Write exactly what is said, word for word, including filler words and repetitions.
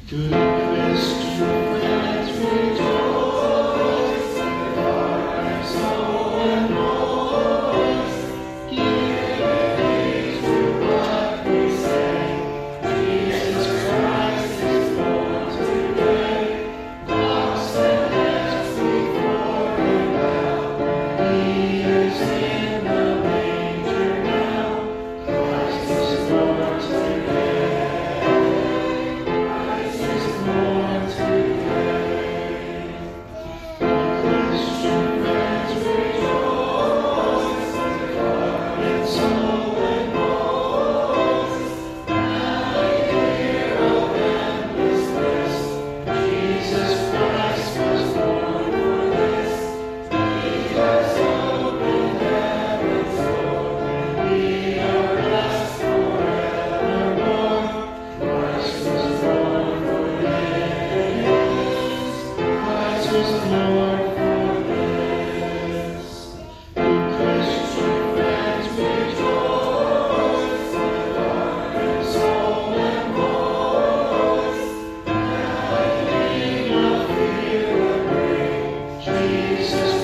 Good Christian friends, rejoice, heart and soul and voice. Give praise to what we say. Jesus Christ is born today. Lost and left before Him now. He is in the manger now. Christ is born today. Jesus